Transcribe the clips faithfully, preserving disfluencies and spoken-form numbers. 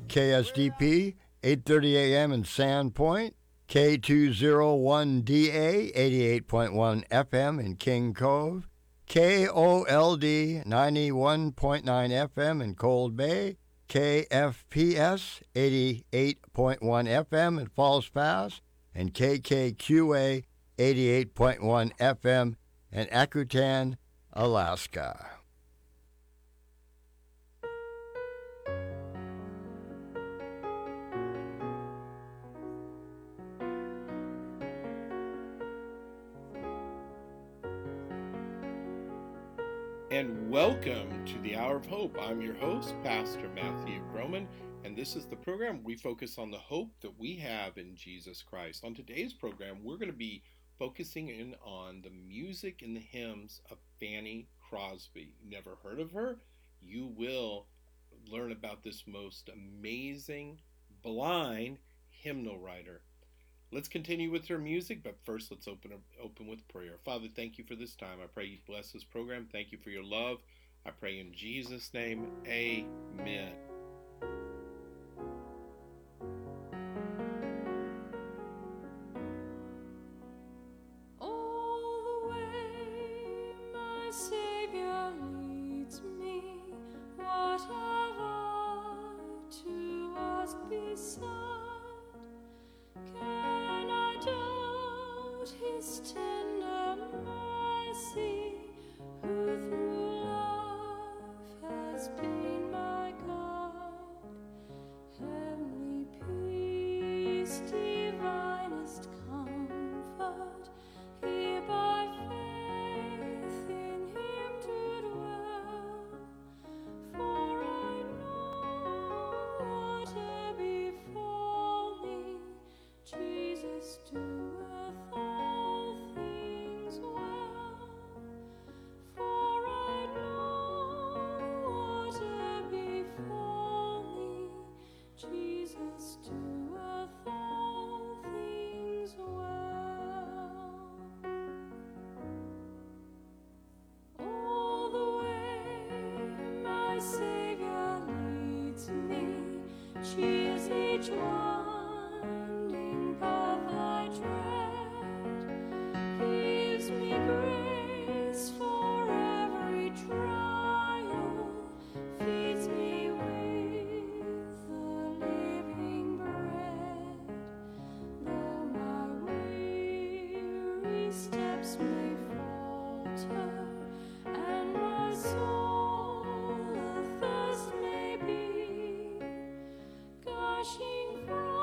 K S D P, eight thirty a.m. in Sandpoint, K two oh one D A, eighty-eight point one F M in King Cove, K O L D, ninety-one point nine F M in Cold Bay, K F P S, eighty-eight point one F M in Falls Pass, and K K Q A, eighty-eight point one F M in Akutan, Alaska. And welcome to the Hour of Hope. I'm your host, Pastor Matthew Groman, and this is the program where we focus on the hope that we have in Jesus Christ. On today's program, we're going to be focusing in on the music and the hymns of Fanny Crosby. Never heard of her? You will learn about this most amazing blind hymnal writer. Let's continue with her music, but first let's open open with prayer. Father, thank you for this time. I pray you bless this program. Thank you for your love. I pray in Jesus' name, amen. All the way my Savior leads me, what have I to ask beside? Can I doubt his tender mercy, who through love has been my God? Heavenly peace, divinest comfort, here by faith in him to dwell. For I know whatever befall me, Jesus doeth all things well. For I know whatever befall me, Jesus doeth all things well. All the way my Savior leads me, cheers each winding path I tread, gives me grace for every trial, feeds me with the living bread. Though my weary steps may falter, and my soul athirst may be, gushing from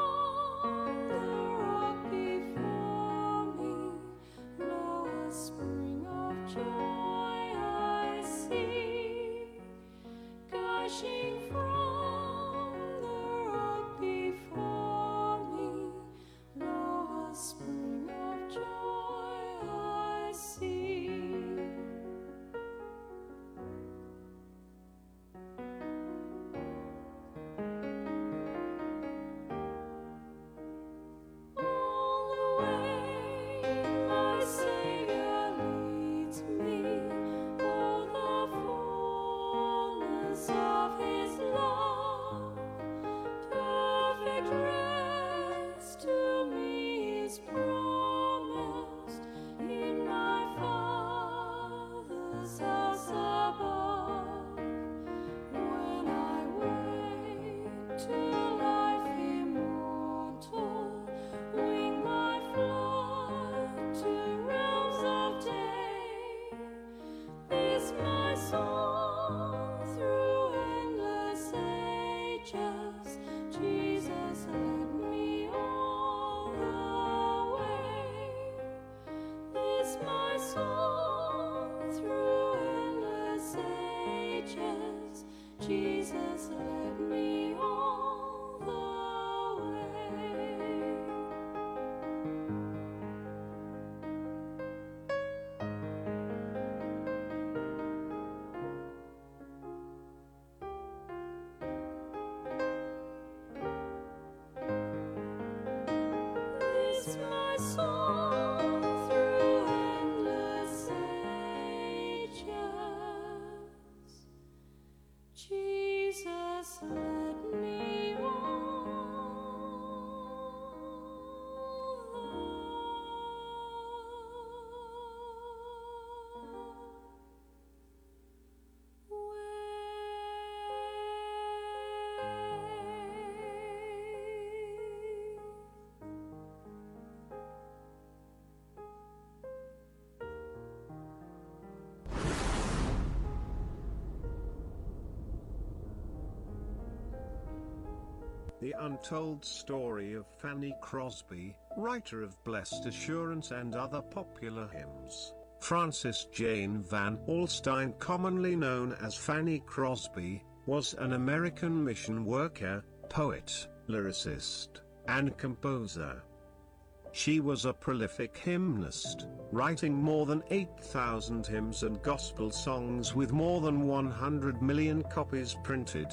The Untold Story of Fanny Crosby, writer of Blessed Assurance and other popular hymns. Frances Jane Van Alstyne, commonly known as Fanny Crosby, was an American mission worker, poet, lyricist, and composer. She was a prolific hymnist, writing more than eight thousand hymns and gospel songs with more than one hundred million copies printed.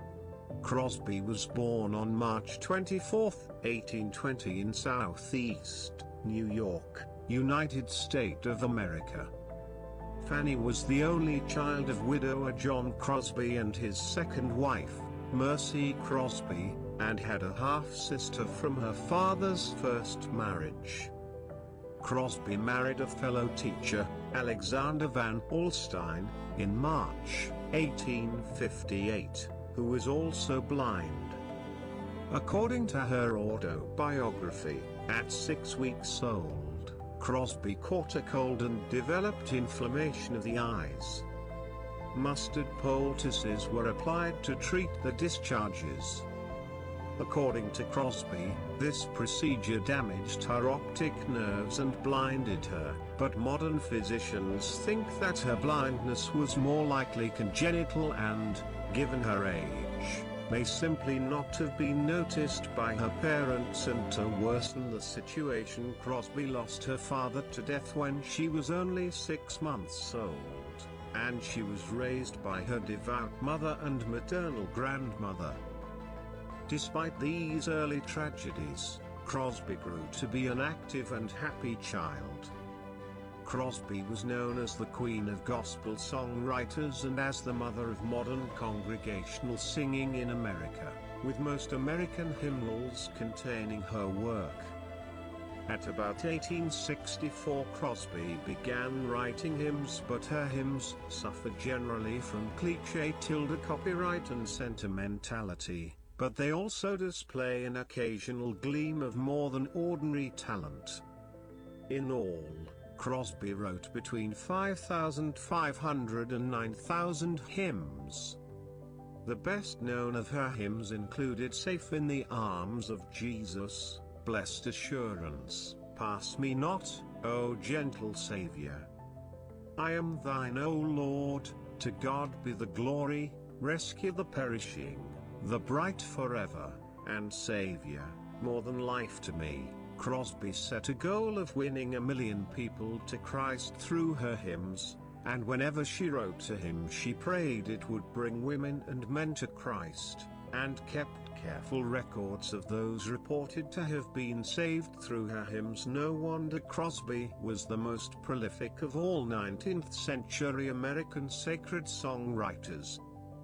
Crosby was born on March twenty-fourth, eighteen twenty in Southeast New York, United States of America. Fanny was the only child of widower John Crosby and his second wife, Mercy Crosby, and had a half-sister from her father's first marriage. Crosby married a fellow teacher, Alexander Van Alstyne, in March eighteen fifty-eight, who was also blind. According to her autobiography, at six weeks old, Crosby caught a cold and developed inflammation of the eyes. Mustard poultices were applied to treat the discharges. According to Crosby, this procedure damaged her optic nerves and blinded her, but modern physicians think that her blindness was more likely congenital and, given her age, may simply not have been noticed by her parents, and to worsen the situation, Crosby lost her father to death when she was only six months old, and she was raised by her devout mother and maternal grandmother. Despite these early tragedies, Crosby grew to be an active and happy child. Crosby was known as the Queen of Gospel Songwriters and as the mother of modern congregational singing in America, with most American hymnals containing her work. At about eighteen sixty-four, Crosby began writing hymns, but her hymns suffered generally from cliché tilde copyright and sentimentality, but they also display an occasional gleam of more than ordinary talent. In all, Crosby wrote between five thousand five hundred and nine thousand hymns. The best known of her hymns included Safe in the Arms of Jesus, Blessed Assurance, Pass Me Not, O Gentle Savior, I Am Thine, O Lord, To God Be the Glory, Rescue the Perishing, The Bright Forever, and Savior, More Than Life to Me. Crosby set a goal of winning a million people to Christ through her hymns, and whenever she wrote a hymn she prayed it would bring women and men to Christ, and kept careful records of those reported to have been saved through her hymns. No wonder Crosby was the most prolific of all nineteenth century American sacred songwriters.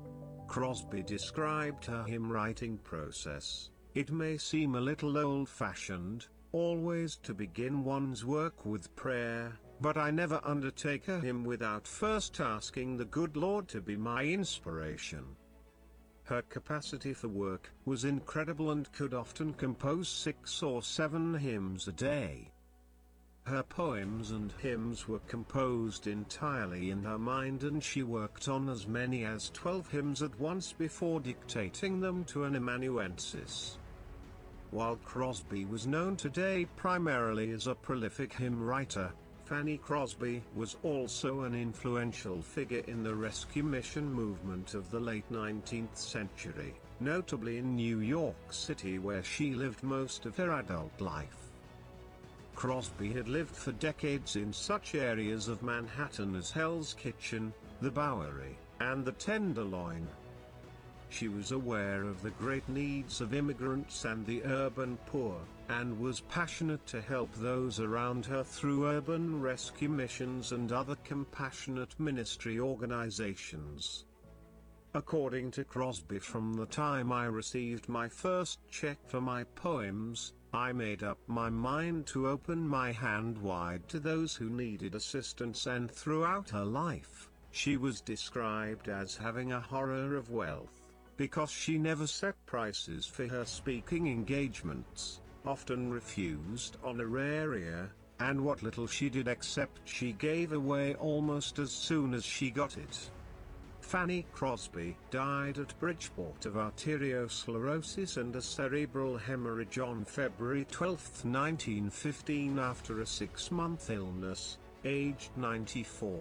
Crosby described her hymn writing process. It may seem a little old-fashioned, always to begin one's work with prayer, but I never undertake a hymn without first asking the good Lord to be my inspiration. Her capacity for work was incredible and could often compose six or seven hymns a day. Her poems and hymns were composed entirely in her mind, and she worked on as many as twelve hymns at once before dictating them to an amanuensis. While Crosby was known today primarily as a prolific hymn writer, Fanny Crosby was also an influential figure in the rescue mission movement of the late nineteenth century, notably in New York City, where she lived most of her adult life. Crosby had lived for decades in such areas of Manhattan as Hell's Kitchen, the Bowery, and the Tenderloin. She was aware of the great needs of immigrants and the urban poor, and was passionate to help those around her through urban rescue missions and other compassionate ministry organizations. According to Crosby, from the time I received my first check for my poems, I made up my mind to open my hand wide to those who needed assistance, and throughout her life, she was described as having a horror of wealth, because she never set prices for her speaking engagements, often refused honoraria, and what little she did accept she gave away almost as soon as she got it. Fanny Crosby died at Bridgeport of arteriosclerosis and a cerebral hemorrhage on February twelfth, nineteen fifteen after a six-month illness, aged ninety-four.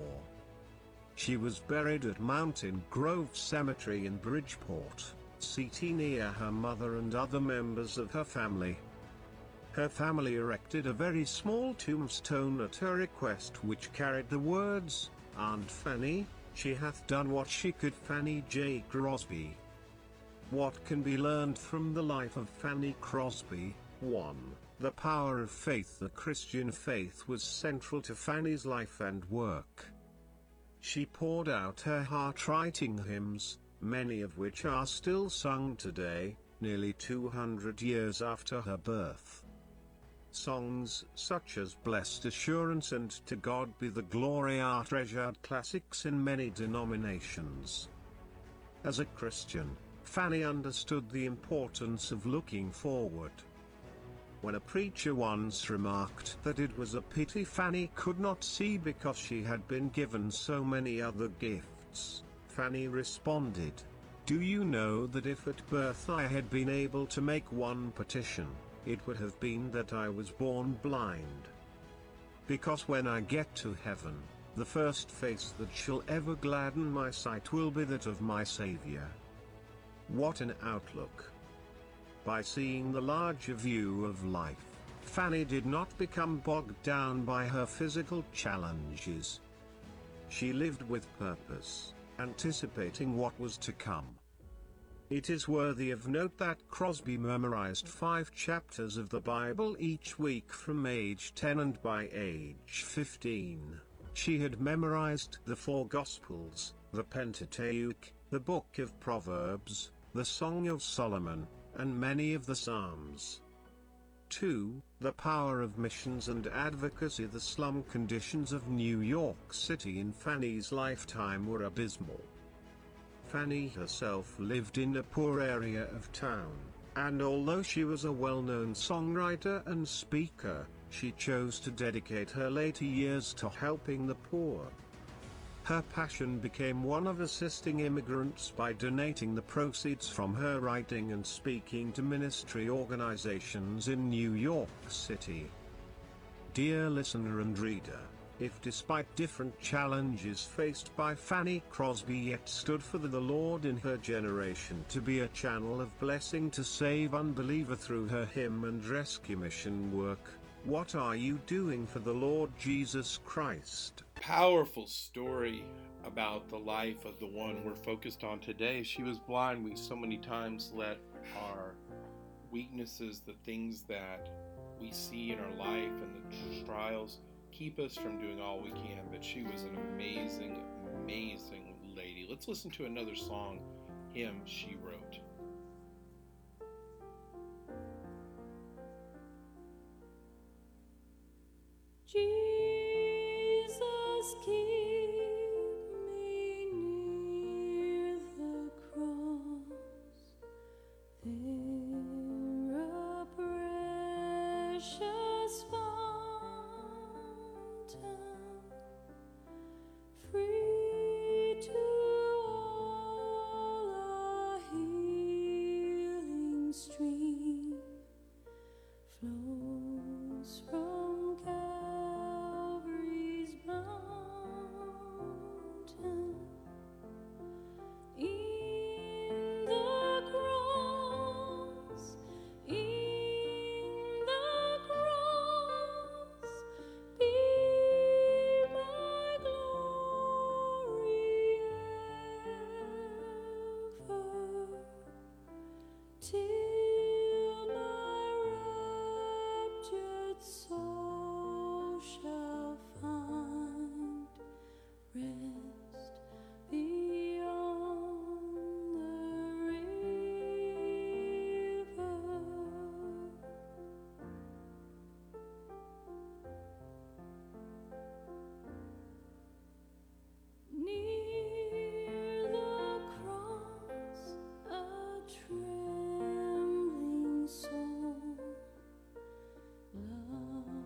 She was buried at Mountain Grove Cemetery in Bridgeport, C T near her mother and other members of her family. Her family erected a very small tombstone at her request which carried the words, "Aunt Fanny, she hath done what she could." Fanny J. Crosby. What can be learned from the life of Fanny Crosby? one. The power of faith. The Christian faith was central to Fanny's life and work. She poured out her heart writing hymns, many of which are still sung today, nearly two hundred years after her birth. Songs such as Blessed Assurance and To God Be the Glory are treasured classics in many denominations. As a Christian, Fanny understood the importance of looking forward. When a preacher once remarked that it was a pity Fanny could not see because she had been given so many other gifts, Fanny responded, "Do you know that if at birth I had been able to make one petition, it would have been that I was born blind? Because when I get to heaven, the first face that shall ever gladden my sight will be that of my Savior." What an outlook! By seeing the larger view of life, Fanny did not become bogged down by her physical challenges. She lived with purpose, anticipating what was to come. It is worthy of note that Crosby memorized five chapters of the Bible each week from age ten, and by age fifteen, she had memorized the four Gospels, the Pentateuch, the Book of Proverbs, the Song of Solomon, and many of the Psalms. two. The power of missions and advocacy. The slum conditions of New York City in Fanny's lifetime were abysmal. Fanny herself lived in a poor area of town, and although she was a well-known songwriter and speaker, she chose to dedicate her later years to helping the poor. Her passion became one of assisting immigrants by donating the proceeds from her writing and speaking to ministry organizations in New York City. Dear listener and reader, if despite different challenges faced by Fanny Crosby yet stood for the Lord in her generation to be a channel of blessing to save unbeliever through her hymn and rescue mission work, what are you doing for the Lord Jesus Christ? Powerful story about the life of the one we're focused on today. She was blind. We so many times let our weaknesses, the things that we see in our life and the trials, keep us from doing all we can, but she was an amazing, amazing lady. Let's listen to another song, hymn she wrote. Jesus, keep me near the cross, there a precious fountain, free to all, a healing stream flows from Calvary's mountain. In the cross, in the cross, be my glory ever, till my raptured soul shall find rest beyond the river. Near the cross, a trembling soul, love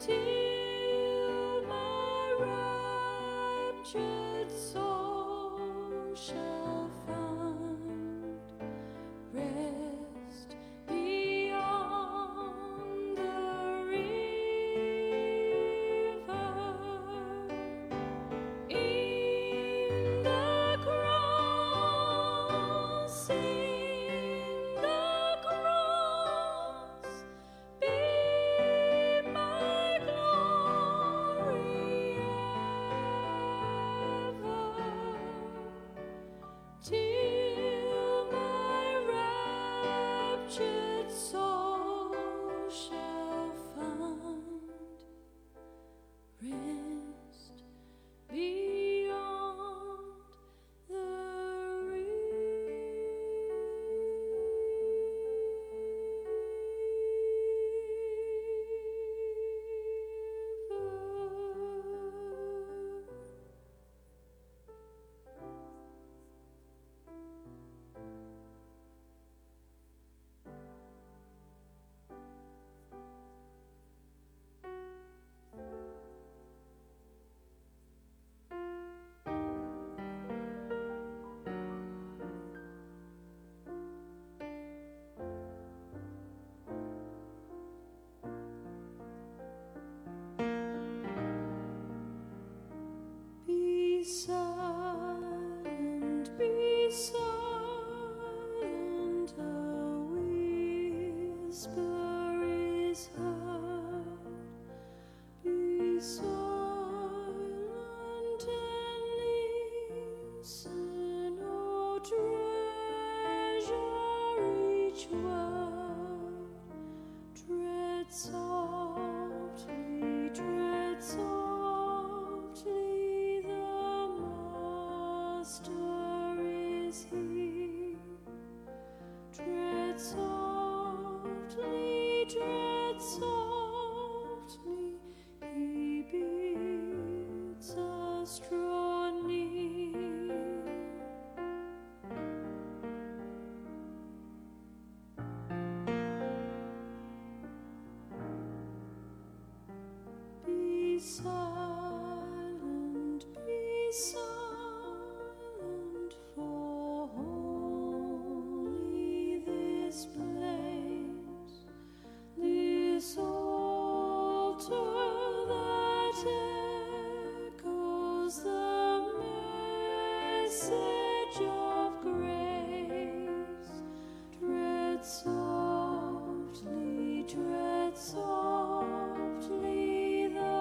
till my raptured soul shall find rest beyond the river. In the cross, in the cross, be my glory ever, till my raptured soul shall find rest beyond the river. Be silent, be silent, a whisper is heard. Be silent and listen, O treasure each word. Tread softly, tread softly, the Master is here. Tread softly, tread softly, he bids us draw near. Be silent, be silent, for holy this place, this altar that echoes the message of grace. Tread softly, tread softly, the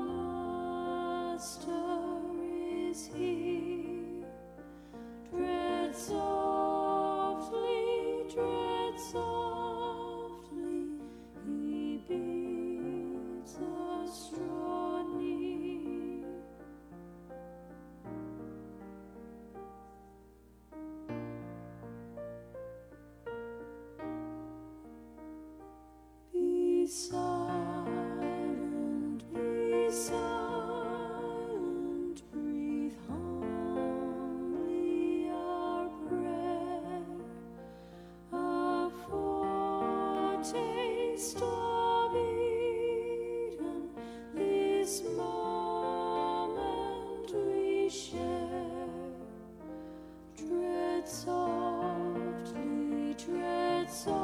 Master is here. Tread softly, tread softly, he bids us draw near. Be silent, be silent, breathe humbly our prayer, a foretaste of Eden, this moment we share. Tread softly, tread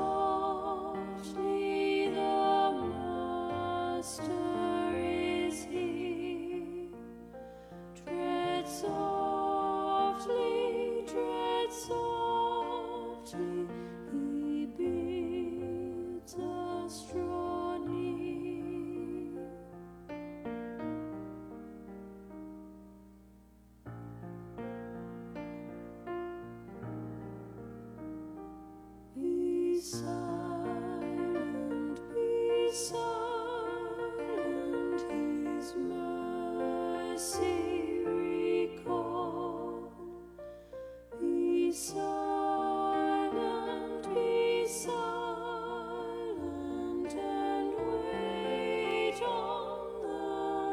softly, the Master is here. Tread softly, tread softly, he bids us draw near. Be silent, be silent, his mercy recall. Be silent, be silent, and wait on the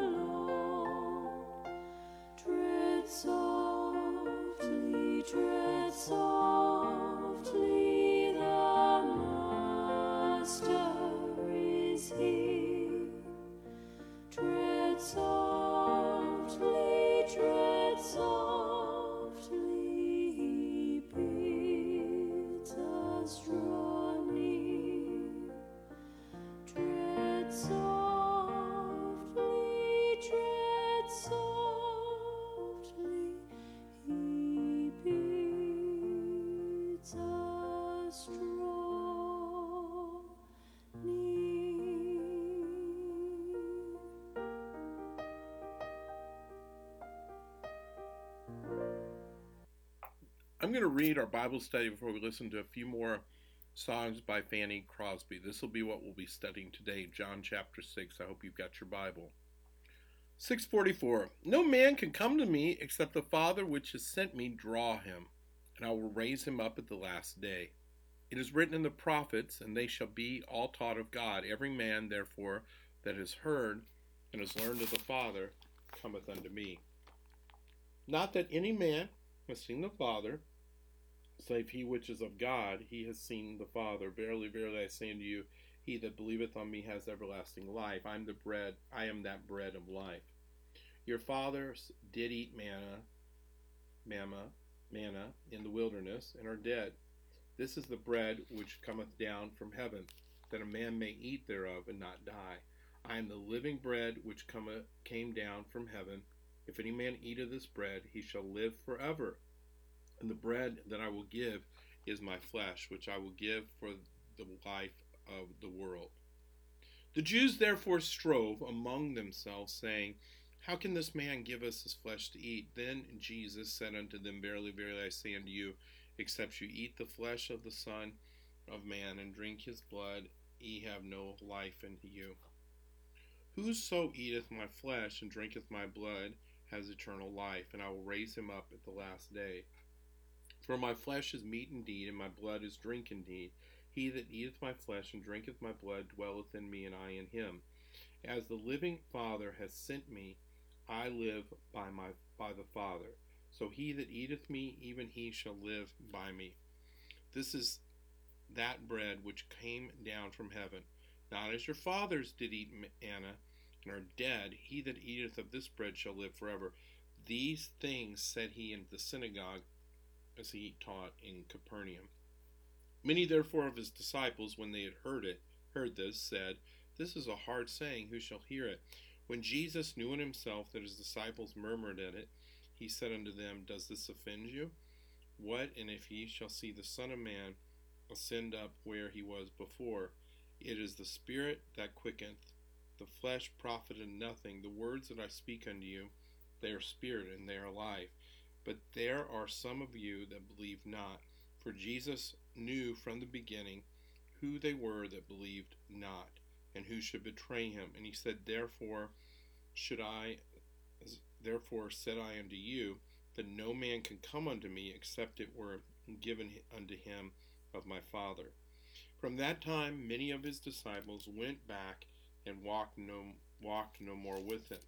Lord. Tread softly, tread softly, the Master is here. going to read our Bible study before we listen to a few more songs by Fanny Crosby. This will be what we'll be studying today, John chapter six. I hope you've got your Bible. six forty-four. No man can come to me except the Father which has sent me draw him, and I will raise him up at the last day. It is written in the prophets, and they shall be all taught of God. Every man, therefore, that has heard and has learned of the Father cometh unto me. Not that any man has seen the Father, save he which is of God, he has seen the Father. Verily, verily, I say unto you, he that believeth on me has everlasting life. I am the bread, I am that bread of life. Your fathers did eat manna, manna, manna in the wilderness, and are dead. This is the bread which cometh down from heaven, that a man may eat thereof and not die. I am the living bread which cometh, came down from heaven. If any man eat of this bread, he shall live forever. And the bread that I will give is my flesh, which I will give for the life of the world. The Jews therefore strove among themselves, saying, How can this man give us his flesh to eat? Then Jesus said unto them, Verily, verily, I say unto you, except you eat the flesh of the Son of Man and drink his blood, ye have no life in you. Whoso eateth my flesh and drinketh my blood has eternal life, and I will raise him up at the last day. For my flesh is meat indeed, and my blood is drink indeed. He that eateth my flesh and drinketh my blood dwelleth in me, and I in him. As the living Father hath sent me, I live by my by the Father. So he that eateth me, even he shall live by me. This is that bread which came down from heaven. Not as your fathers did eat manna, and are dead. He that eateth of this bread shall live forever. These things said he in the synagogue, as he taught in Capernaum. Many therefore of his disciples, when they had heard it, heard this, said, This is a hard saying, who shall hear it? When Jesus knew in himself that his disciples murmured at it, he said unto them, Does this offend you? What, and if ye shall see the Son of Man ascend up where he was before? It is the Spirit that quickeneth, the flesh profiteth nothing. The words that I speak unto you, they are spirit, and they are life. But there are some of you that believe not. For Jesus knew from the beginning who they were that believed not, and who should betray him. And he said, Therefore should I, therefore said I unto you, that no man can come unto me, except it were given unto him of my Father. From that time many of his disciples went back and walked no, walked no more with him.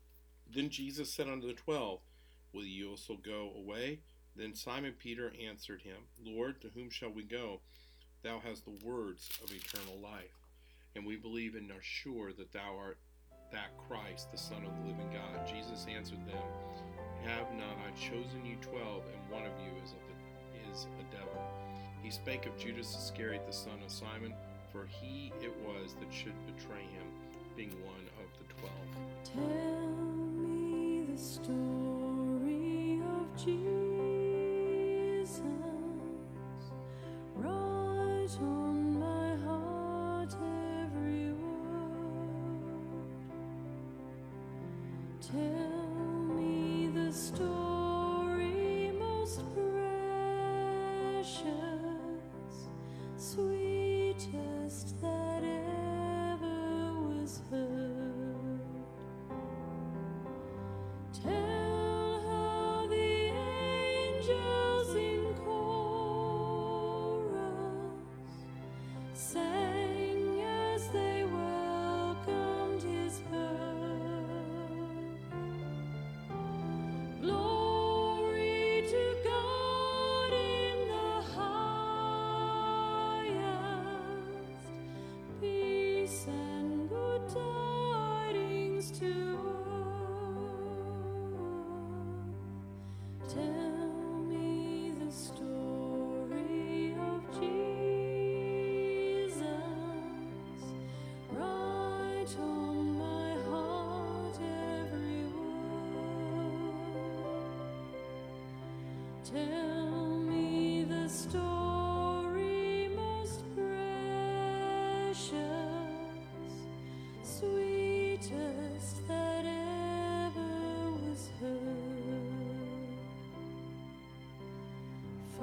Then Jesus said unto the twelve, Will ye also go away? Then Simon Peter answered him, Lord, to whom shall we go? Thou hast the words of eternal life. And we believe and are sure that thou art that Christ, the Son of the living God. Jesus answered them, Have not I chosen you twelve, and one of you is, of the, is a devil? He spake of Judas Iscariot, the son of Simon, for he it was that should betray him, being one of the twelve. Tell me the story of Jesus. Write on my heart every word. Tell me the story most precious, sweetest that ever was heard. Tell how the angels in chorus sang as they welcomed his birth. Glory to God in the highest, peace and good tidings to earth. Tell me the story of Jesus. Write on my heart every word. Tell me the story most precious, sweetest that ever was heard.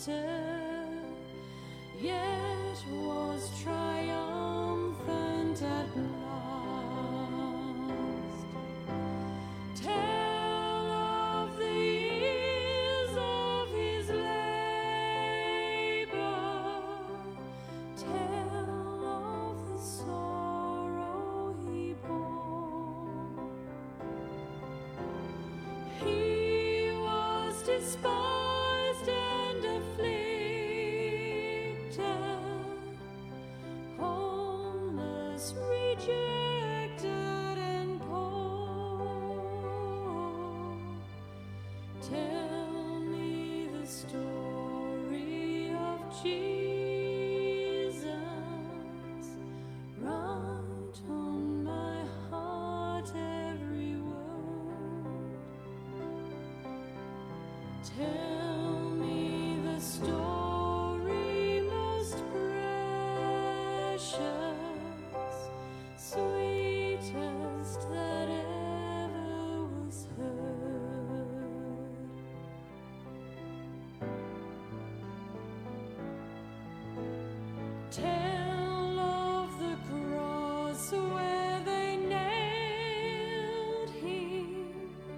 bitter, yet was triumphant at last. Tell of the years of his labor, tell of the sorrow he bore. He was despised and afflicted, homeless, rejected, and poor. Tell me the story of Jesus. Write on my heart every word. Tell me the story most precious, sweetest that ever was heard. Tell of the cross where they nailed him,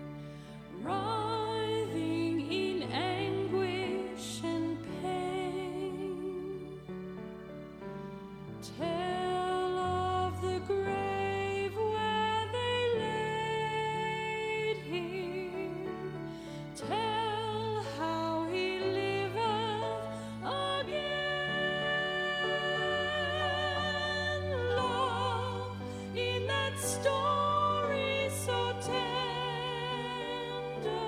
writhing in anguish and pain. Tell of the grave where they laid him. Tell how he liveth again. Love in that story so tender,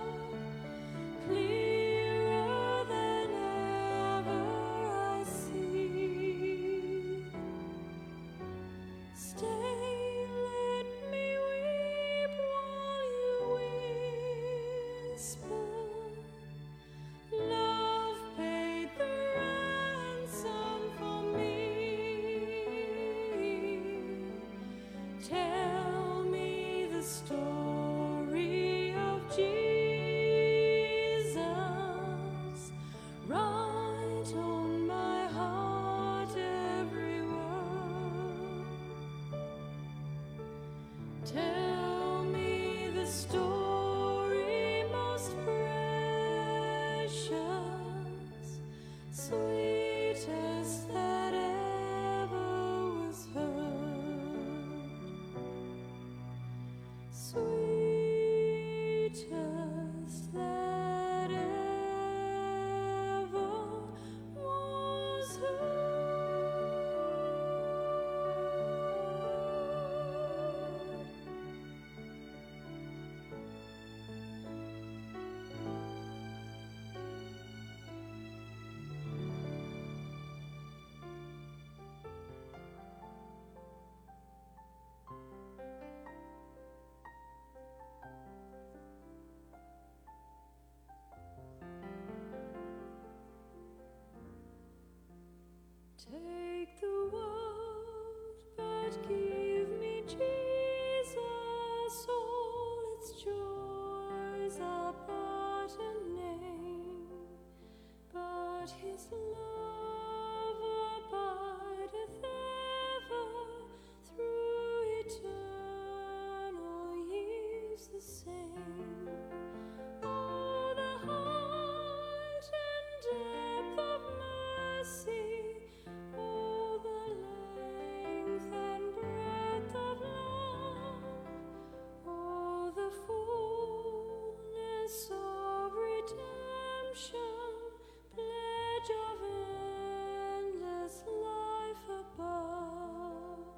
clearer than ever I see. Stay, let me weep while you whisper. Love paid the ransom for me. Tell me the story of Jesus. Write on my heart every word. Tell me the story most precious, sweetest that ever was heard. Sweetest that ever was heard. Take the world, but give me Jesus. All its joys are but a name, but his love abideth ever through eternal years the same. Oh, the height and depth of mercy, oh, the length and breadth of love, oh, the fullness of redemption, pledge of endless life above.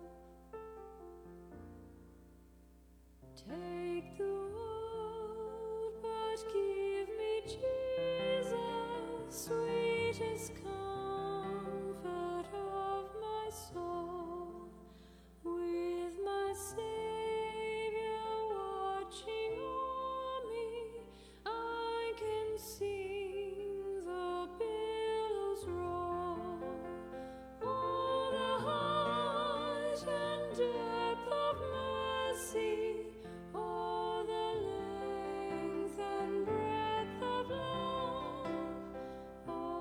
Take the world, but give me Jesus, sweetest comfort of my soul. With my Savior watching o'er me, I can sing the billows roll. Oh, the height and depth of mercy, oh, the length and breadth of love, oh,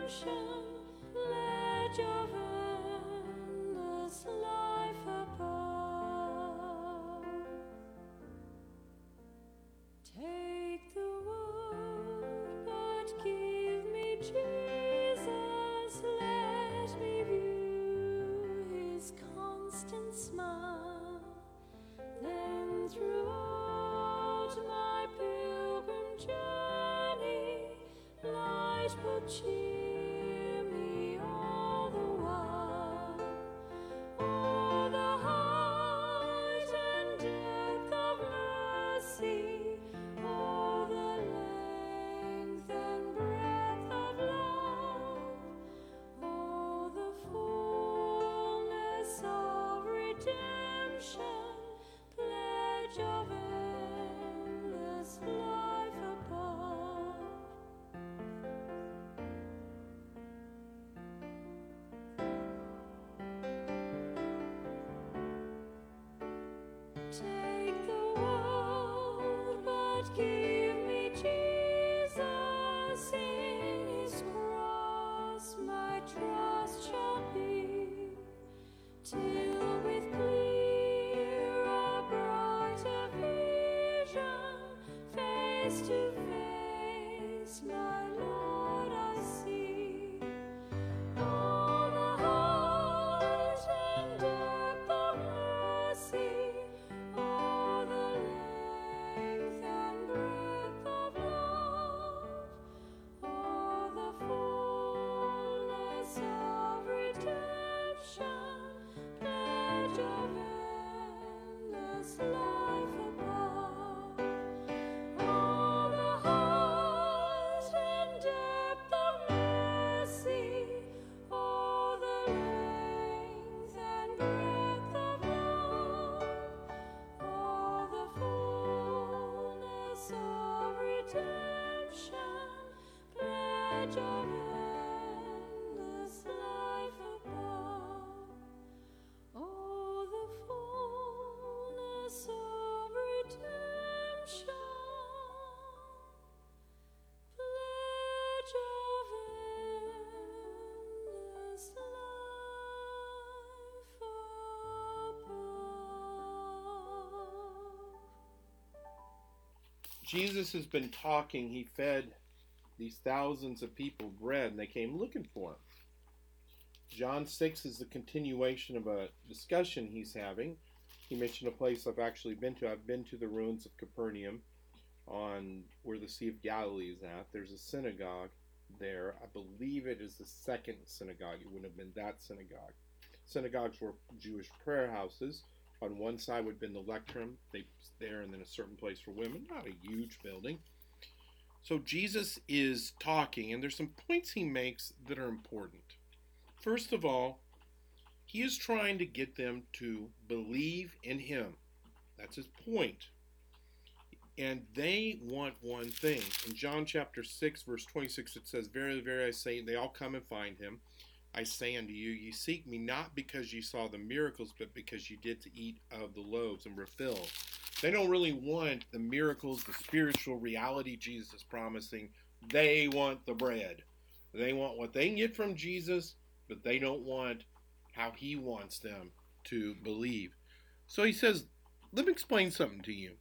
redemption, pledge of endless life above. Take the world, but give me Jesus. Let me view his constant smile. Then throughout my pilgrim journey, light will cheer me all the while. Oh, the height and depth of mercy, oh, the length and breadth of love, oh, the fullness of redemption, pledge of endless life above. Take the world, but give me Jesus. In his cross my trust shall be, till with clearer, brighter vision, face to face, my Lord I see. Oh, the height and depth of mercy, oh, the length and breadth of love, oh, the fullness of redemption, pledge of endless life above. Oh, the height and depth of mercy, oh, the length and breadth of love, oh, the fullness of redemption, pledge of endless life above. Oh, the fullness of redemption, pledge of endless life above. Jesus has been talking. He fed these thousands of people bread, and they came looking for him. John six is the continuation of a discussion he's having. He mentioned a place I've actually been to. I've been to the ruins of Capernaum, on where the Sea of Galilee is at. There's a synagogue there. I believe it is the second synagogue. It wouldn't have been that synagogue. Synagogues were Jewish prayer houses. On one side would have been the lectern, they there, and then a certain place for women. Not a huge building. So Jesus is talking, and there's some points he makes that are important. First of all, he is trying to get them to believe in him. That's his point. And they want one thing. In John chapter six, verse twenty-six, it says, Verily, verily, I say, they all come and find him. I say unto you, ye seek me not because ye saw the miracles, but because ye did to eat of the loaves and were filled. They don't really want the miracles, the spiritual reality Jesus is promising. They want the bread. They want what they can get from Jesus, but they don't want how he wants them to believe. So he says, let me explain something to you.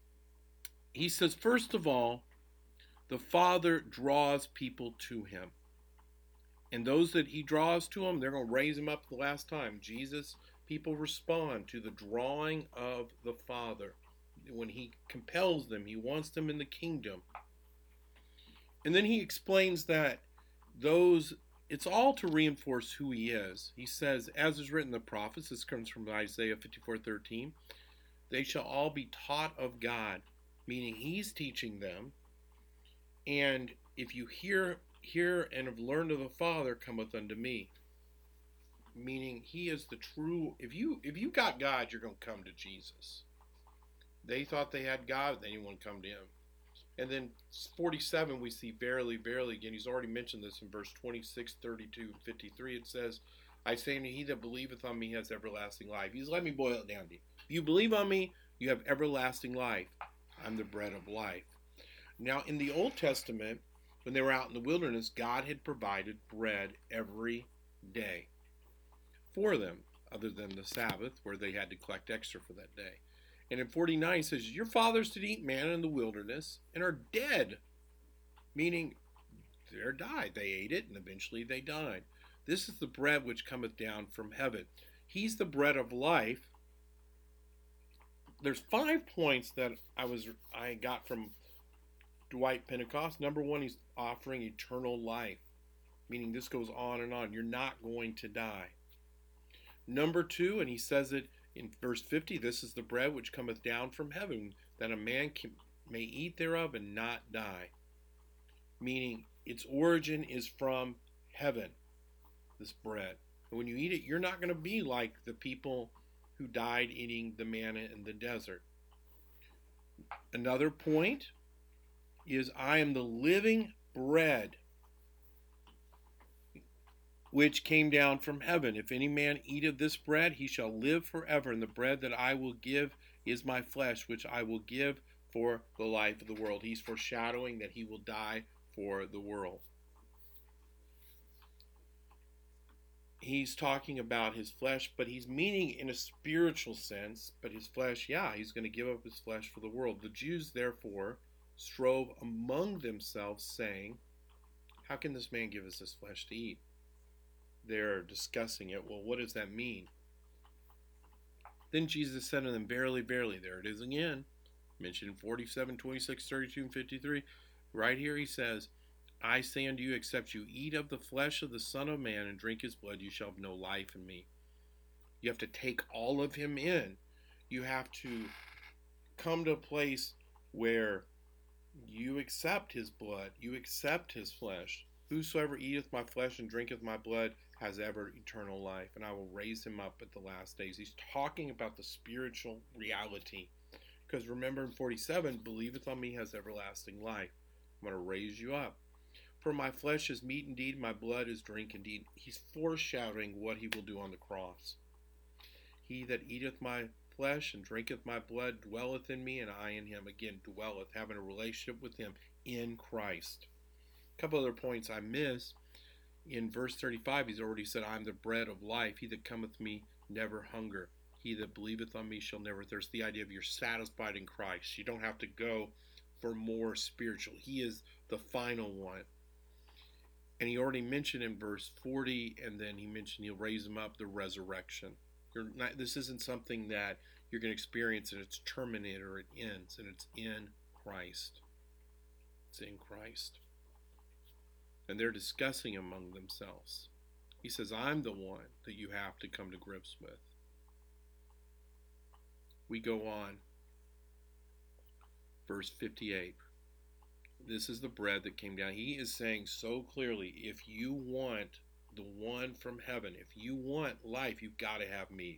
He says, first of all, the Father draws people to him. And those that he draws to him, they're going to raise him up the last time. Jesus, people respond to the drawing of the Father. When he compels them, he wants them in the kingdom. And then he explains that those, it's all to reinforce who he is. He says, as is written in the prophets, this comes from Isaiah fifty-four thirteen, they shall all be taught of God, meaning he's teaching them. And if you hear hear and have learned of the Father, cometh unto me. Meaning he is the true, if you if you got God, you're going to come to Jesus. They thought they had God, they didn't want to come to him. And then forty-seven, we see verily, verily, again, he's already mentioned this in verse twenty-six, thirty-two, and fifty-three. It says, I say unto you, he that believeth on me has everlasting life. He's let me boil it down to you. If you believe on me, you have everlasting life. I'm the bread of life. Now, in the Old Testament, When they were out in the wilderness, God had provided bread every day for them, other than the Sabbath, where they had to collect extra for that day. And in forty-nine it says, your fathers did eat manna in the wilderness and are dead, meaning they're died. They ate it and eventually they died. This is the bread which cometh down from heaven. He's the bread of life. There's five points that I was I got from Dwight Pentecost. Number one, he's offering eternal life, meaning this goes on and on. You're not going to die. Number two, and he says it in verse fifty, this is the bread which cometh down from heaven, that a man can, may eat thereof and not die. Meaning its origin is from heaven, this bread. And when you eat it, you're not going to be like the people who died eating the manna in the desert. Another point is, I am the living bread which came down from heaven. If any man eat of this bread, he shall live forever. And the bread that I will give is my flesh, which I will give for the life of the world. He's foreshadowing that he will die for the world. He's talking about his flesh, but he's meaning in a spiritual sense. But his flesh, yeah, he's going to give up his flesh for the world. The Jews, therefore, strove among themselves, saying, how can this man give us his flesh to eat? They're discussing it. Well, what does that mean? Then Jesus said to them, verily, verily, there it is again, mentioned in forty-seven, twenty-six, thirty-two, and fifty-three. Right here he says, I say unto you, except you eat of the flesh of the Son of Man and drink his blood, you shall have no life in me. You have to take all of him in. You have to come to a place where you accept his blood, you accept his flesh. Whosoever eateth my flesh and drinketh my blood has ever eternal life, and I will raise him up at the last days. He's talking about the spiritual reality. Because remember in forty-seven, believeth on me has everlasting life. I'm going to raise you up. For my flesh is meat indeed, my blood is drink indeed. He's foreshadowing what he will do on the cross. He that eateth my flesh and drinketh my blood dwelleth in me, and I in him. Again, dwelleth, having a relationship with him in Christ. A couple other points I missed. In verse thirty-five, he's already said, I am the bread of life. He that cometh me never hunger. He that believeth on me shall never thirst. The idea of you're satisfied in Christ. You don't have to go for more spiritual. He is the final one. And he already mentioned in verse forty, and then he mentioned he'll raise him up, the resurrection. You're not, this isn't something that you're going to experience and it's terminated or it ends, and it's in Christ. It's in Christ. And they're discussing among themselves. He says, I'm the one that you have to come to grips with. We go on. Verse fifty-eight. This is the bread that came down. He is saying so clearly, if you want the one from heaven, if you want life, you've got to have me.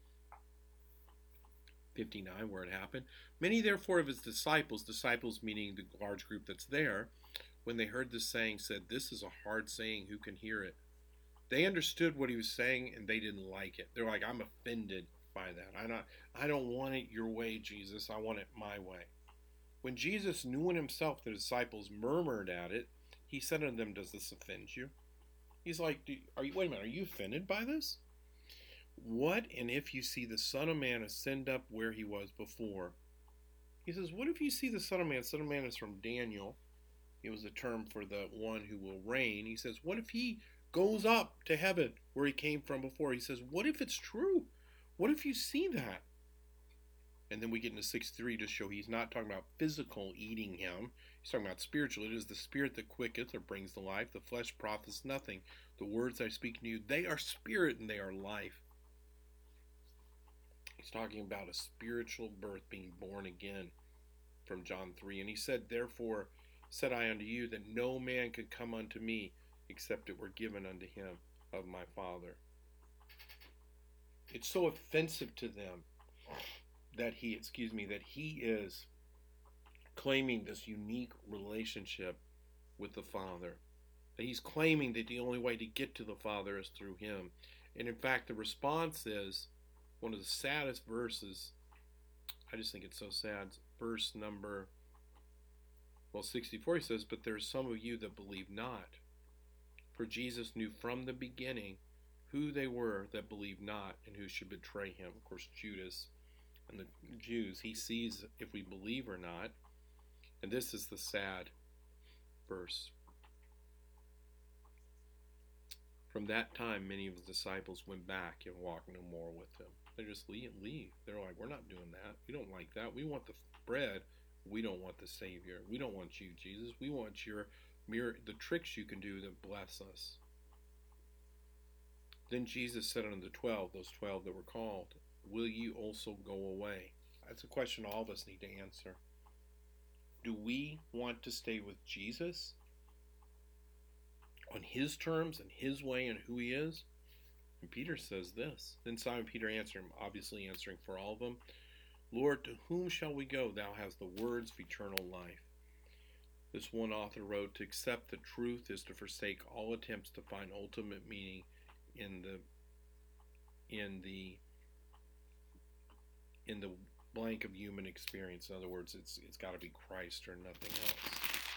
fifty-nine, where it happened. Many therefore of his disciples, disciples meaning the large group that's there, when they heard this saying, said, this is a hard saying, who can hear it? They understood what he was saying and they didn't like it. They're like, I'm offended by that. I not I don't want it your way, Jesus. I want it my way. When Jesus knew in himself the disciples murmured at it, he said unto them, does this offend you? He's like, Do, are you, wait a minute, are you offended by this? What, and if you see the Son of Man ascend up where he was before? He says, what if you see the Son of Man? Son of Man is from Daniel. It was a term for the one who will reign. He says, what if he goes up to heaven where he came from before? He says, what if it's true? What if you see that? And then we get into six three to show he's not talking about physical eating him. He's talking about spiritual. It is the spirit that quicketh or brings to life. The flesh profits nothing. The words I speak to you, they are spirit and they are life. He's talking about a spiritual birth, being born again, from John three. And he said, therefore said I unto you, that no man could come unto me except it were given unto him of my Father. It's so offensive to them that he, excuse me, that he is claiming this unique relationship with the Father. That he's claiming that the only way to get to the Father is through him. And in fact, the response is one of the saddest verses. I just think it's so sad. Verse number Well, sixty-four, he says, but there are some of you that believe not. For Jesus knew from the beginning who they were that believed not and who should betray him. Of course, Judas and the Jews, he sees if we believe or not. And this is the sad verse. From that time, many of his disciples went back and walked no more with him. They just leave. leave. They're like, we're not doing that. We don't like that. We want the bread. We don't want the Savior. We don't want you, Jesus. We want your mirror, the tricks you can do that bless us. Then Jesus said unto the twelve, those twelve that were called, will you also go away? That's a question all of us need to answer. Do we want to stay with Jesus on his terms and his way and who he is? And Peter says this. Then Simon Peter answered him, obviously answering for all of them, Lord, to whom shall we go? Thou hast the words of eternal life. This one author wrote, to accept the truth is to forsake all attempts to find ultimate meaning in the in the in the blank of human experience. In other words, it's it's got to be Christ or nothing else.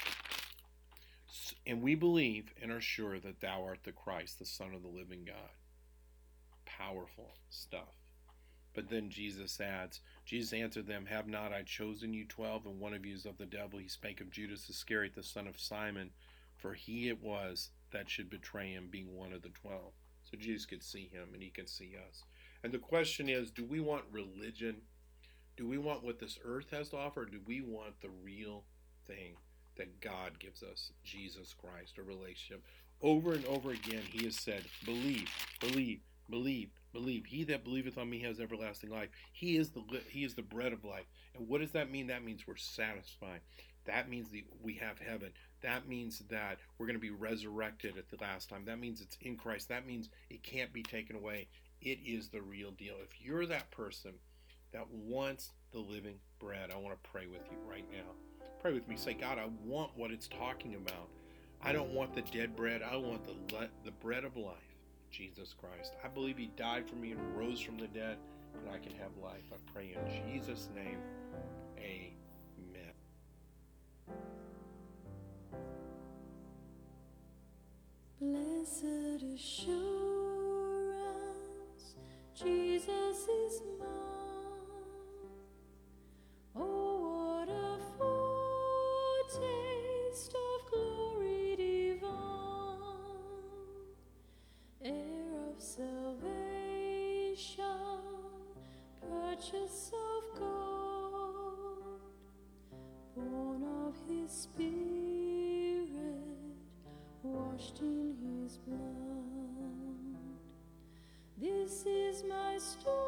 And we believe and are sure that thou art the Christ, the Son of the living God. Powerful stuff. But then Jesus adds, Jesus answered them, have not I chosen you twelve, and one of you is of the devil? He spake of Judas Iscariot, the son of Simon, for he it was that should betray him, being one of the twelve. So Jesus could see him, and he can see us. And the question is, do we want religion? Do we want what this earth has to offer? Or do we want the real thing that God gives us, Jesus Christ, a relationship? Over and over again, he has said, believe, believe, believe, believe. He that believeth on me has everlasting life. He is the he is the bread of life. And what does that mean? That means we're satisfied. That means that we have heaven. That means that we're going to be resurrected at the last time. That means it's in Christ. That means it can't be taken away. It is the real deal. If you're that person that wants the living bread, I want to pray with you right now. Pray with me. Say, God, I want what it's talking about. I don't want the dead bread. I want the le- the bread of life, Jesus Christ. I believe he died for me and rose from the dead, and I can have life. I pray in Jesus' name. Amen. Blessed assurance, Jesus is mine. Oh, what a foretaste of glory divine, heir of salvation, purchase of God, born of his Spirit, washed in his blood. This is my story,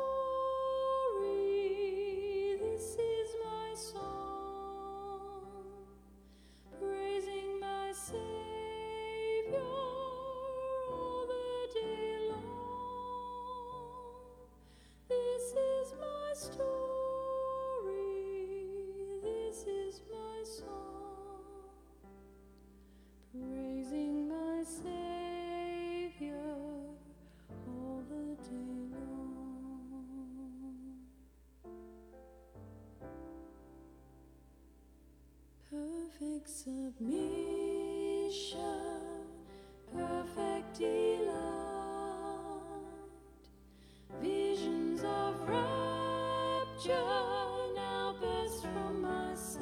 this is my song, praising my Savior all the day long. This is my story, this is my song, praising my Savior all the day long. Perfect submission, perfect delight, visions of rapture now burst from my sight.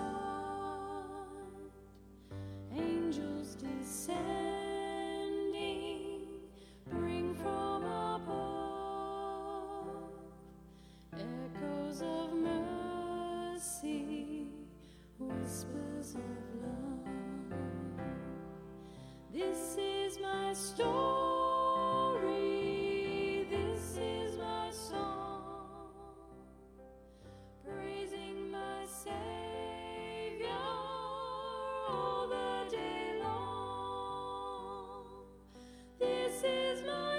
Angels descending, bring from above echoes of mercy, whispers of love. This is my story, this is my song, praising my Savior all the day long. This is my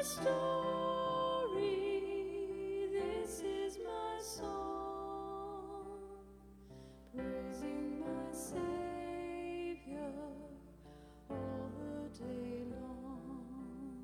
story, this is my song, praising my Savior all the day long.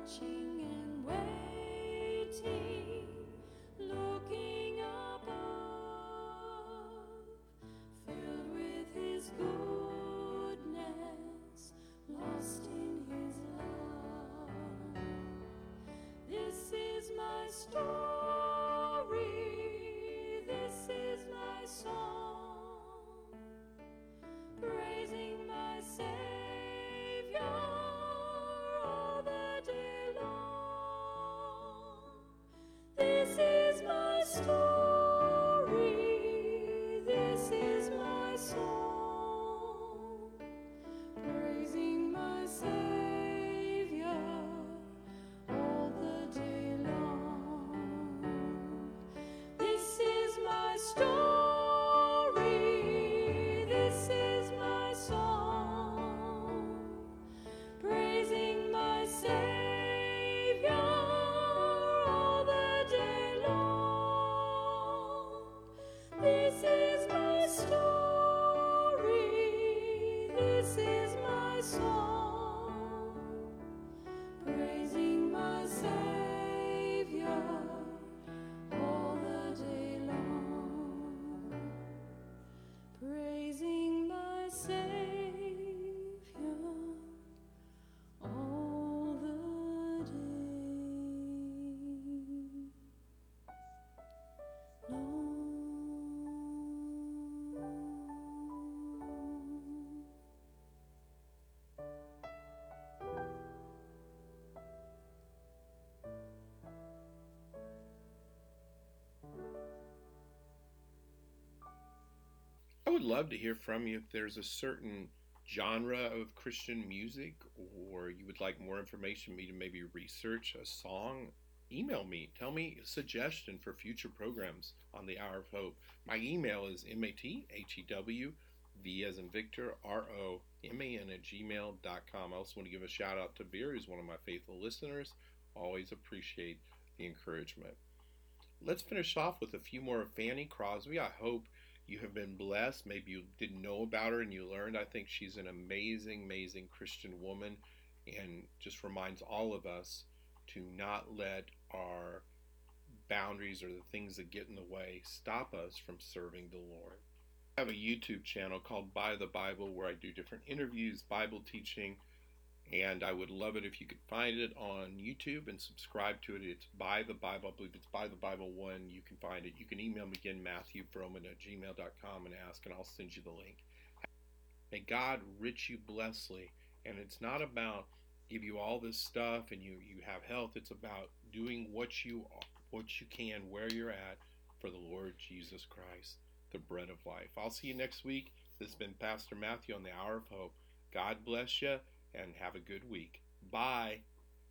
watching and waiting, looking above, filled with His goodness, lost in His love. This is my story, this is my song, praising my Savior all the day long. This is my story, this is my song, praising my Savior all the day long. This is my story, this is my song, praising my Savior all the day long. This is my story, this is my song, praising my Savior all the day long. Praising my Savior all the day long. I would love to hear from you if there's a certain genre of Christian music or you would like more information, me to maybe research a song. Email me. Tell me a suggestion for future programs on the Hour of Hope. My email is mathew, V as in Victor, R O M A N at gmail dot com. I also want to give a shout out to Veer, who's one of my faithful listeners. Always appreciate the encouragement. Let's finish off with a few more of Fanny Crosby. I hope you have been blessed. Maybe you didn't know about her and you learned. I think she's an amazing, amazing Christian woman and just reminds all of us to not let our boundaries or the things that get in the way stop us from serving the Lord. I have a YouTube channel called By the Bible where I do different interviews, Bible teaching, and I would love it if you could find it on YouTube and subscribe to it. It's By the Bible. I believe it's By the Bible one. You can find it. You can email me again, Matthew Broman at gmail dot com, and ask, and I'll send you the link. May God rich you blessly. And it's not about give you all this stuff and you, you have health. It's about doing what you what you can where you're at for the Lord Jesus Christ, the bread of life. I'll see you next week. This has been Pastor Matthew on the Hour of Hope. God bless you and have a good week. Bye.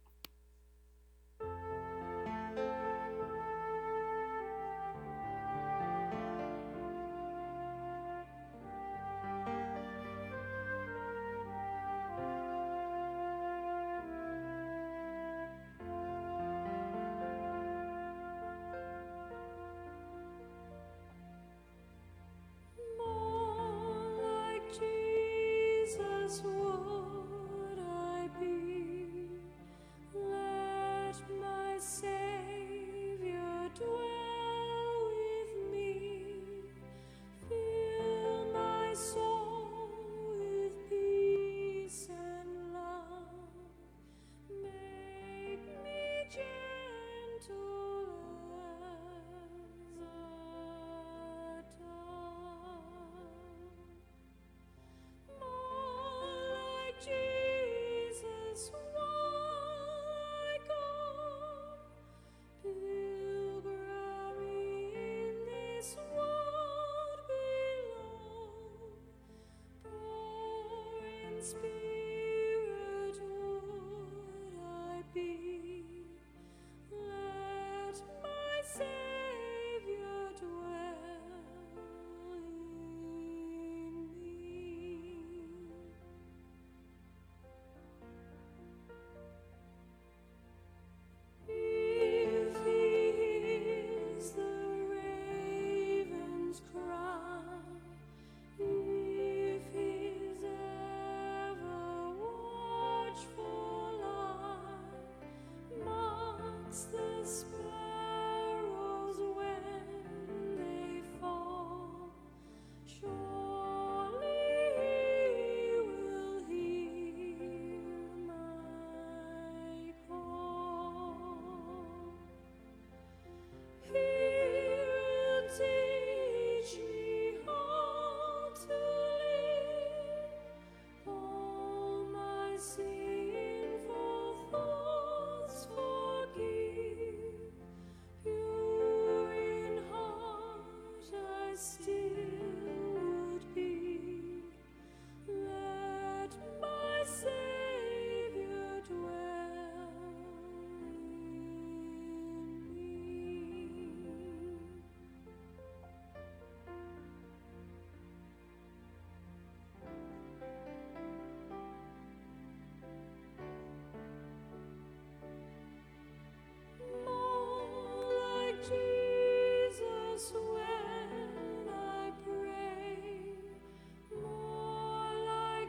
More like Jesus would I be. Let my Savior dwell with me. Fill my soul with peace and love. Make me gentle as a dove. More like Jesus, one like all. Pilgrim in this world below. Poor in spirit would I be. Let my Savior dwell in me. If He hears the raven's cry, if His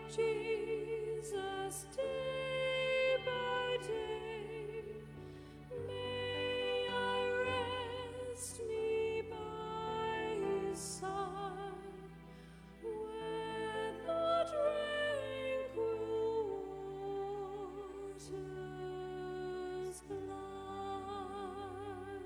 Jesus, day by day, may I rest me by his side, where the tranquil waters glide.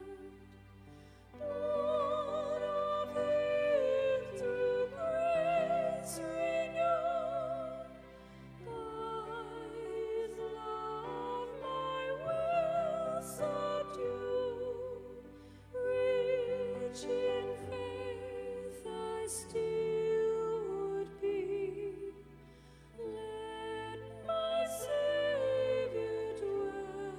Dawn of faith through grace renewed, by his love my will subdue. Rich in faith I still would be. Let my Savior dwell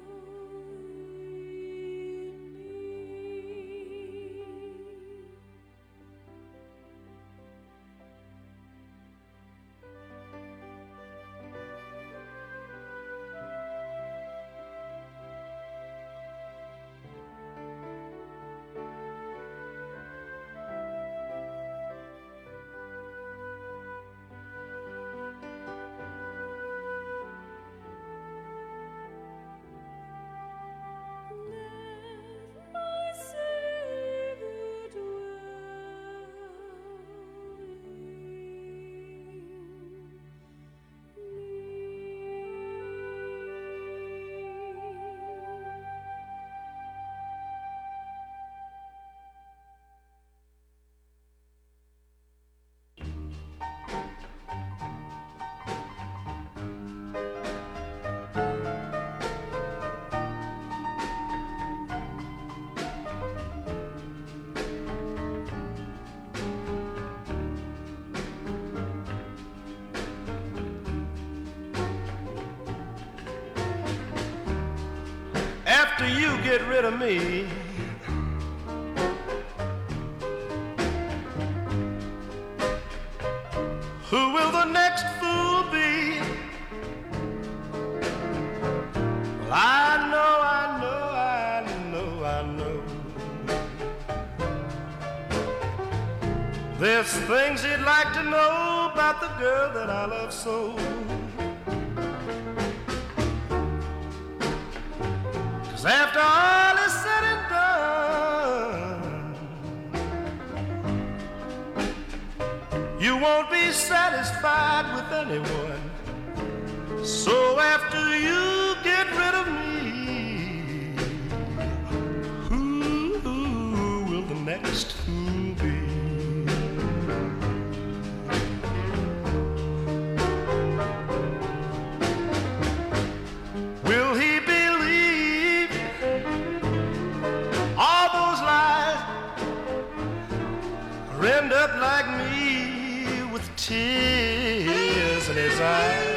in me. Let my Savior dwell After you get rid of me, who will the next fool be? Well, I know, I know, I know, I know. There's things you'd like to know about the girl that I love so. 'Cause after all is said and done, you won't be satisfied with anyone. So after you get rid of me, who, who will the next fool be? Will he believe all those lies, or end up like me with tears in his eyes?